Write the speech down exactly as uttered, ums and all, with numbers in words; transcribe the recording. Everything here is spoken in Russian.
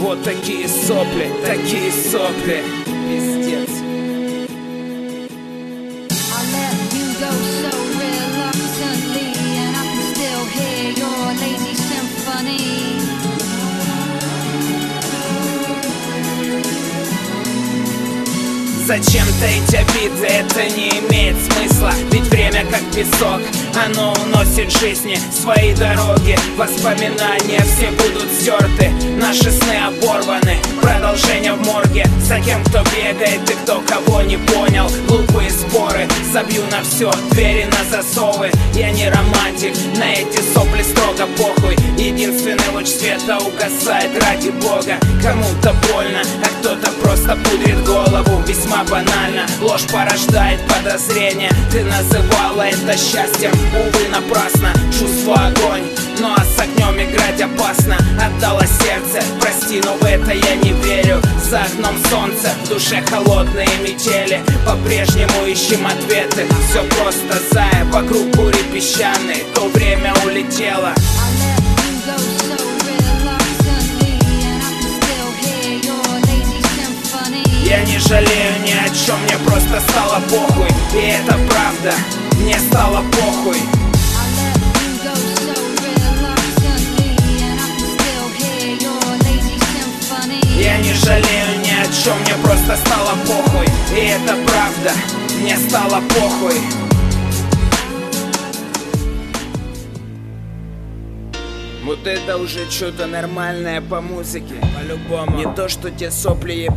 Вот такие сопли, такие сопли. Пиздец. Зачем-то эти обиды, это не имеет смысла. Ведь время как песок, оно уносит жизни, свои дороги. Воспоминания все будут стерты, наши сны оборваны. Продолжение в морге, за кем кто бегает и кто кого не понял. Глупые споры, забью на все, двери на засовы. Я не романтик, на эти сопли строго похуй. Единственный луч света угасает ради бога. Кому-то больно, а кто-то просто пудрит голову. Весьма банально, ложь порождает подозрения. Ты называла это счастьем, увы, напрасно. Чувство огонь, ну а с огнем играть опасно. Отдала сердце, прости, но в это я не верю. За окном солнце, в душе холодные метели. По-прежнему ищем ответы, все просто, зая. Вокруг бури песчаные, то время улетело. Я не жалею ни о чем, мне просто стало похуй. И это правда, мне стало похуй. Я не жалею ни о чем, мне просто стало похуй. И это правда, мне стало похуй. Вот это уже что-то нормальное по музыке, по-любому. Не то, что те сопли